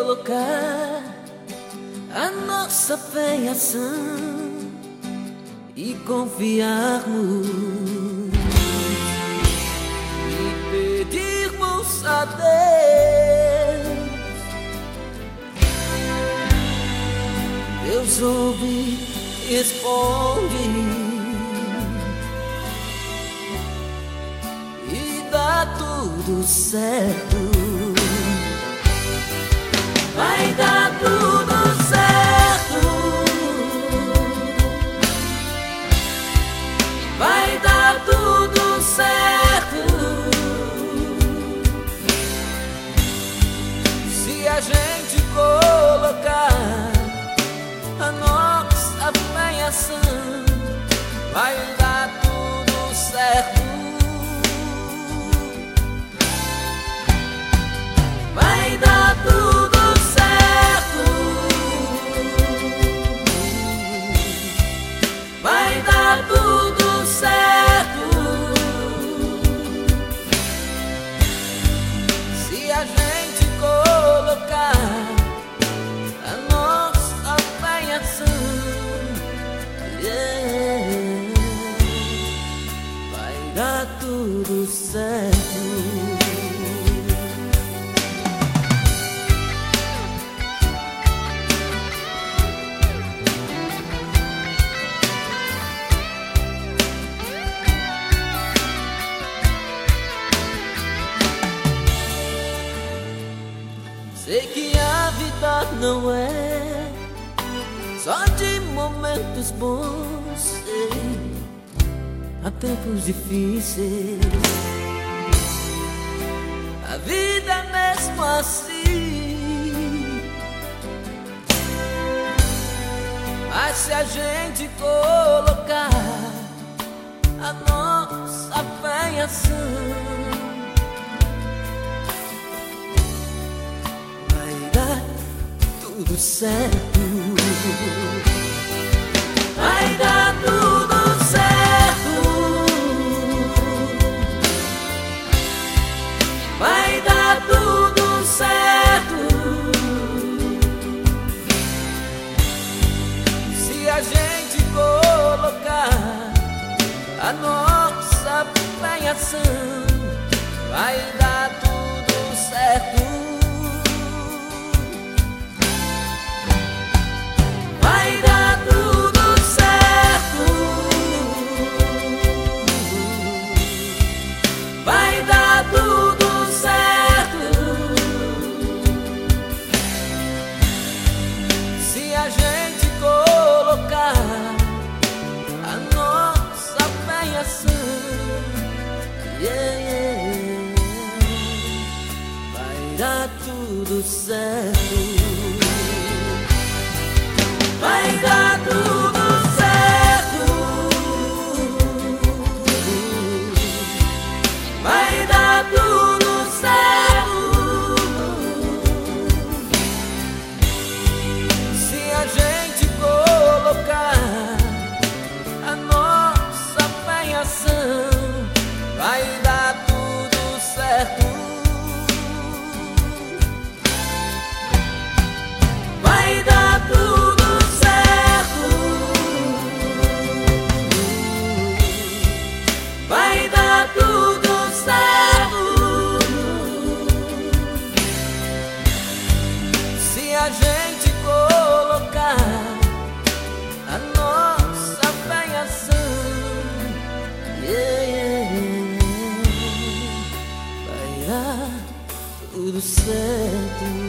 colocar a nossa fé em ação e confiarmos e pedirmos a Deus. Deus ouve e responde e dá tudo certo. Vai dar tudo certo. Vai dar tudo certo. Se a gente colocar a nossa fé em ação, vai dar tudo certo. Vai dar tudo certo. Vai dar tudo certo. Se a gente colocar a nossa fé em ação, vai dar tudo certo. Sei que a vida não é só de momentos bons, sei, há tempos difíceis. A vida é mesmo assim. Mas se a gente colocar a nossa fé em ação, tudo certo. Vai dar tudo certo. Vai dar tudo certo. Se a gente colocar a nossa fé em ação, vai dar tudo certo. Vai dar tudo certo. Vai dar tudo certo. Se a gente colocar a nossa fé em ação, vai dar tudo certo. Vai dar tudo certo. Vai dar tudo certo. Se a gente colocar a nossa fé em ação, vai dar tudo certo. Vai dar tudo. Vai dar tudo certo. Se a gente colocar a nossa fé em ação, vai dar tudo certo.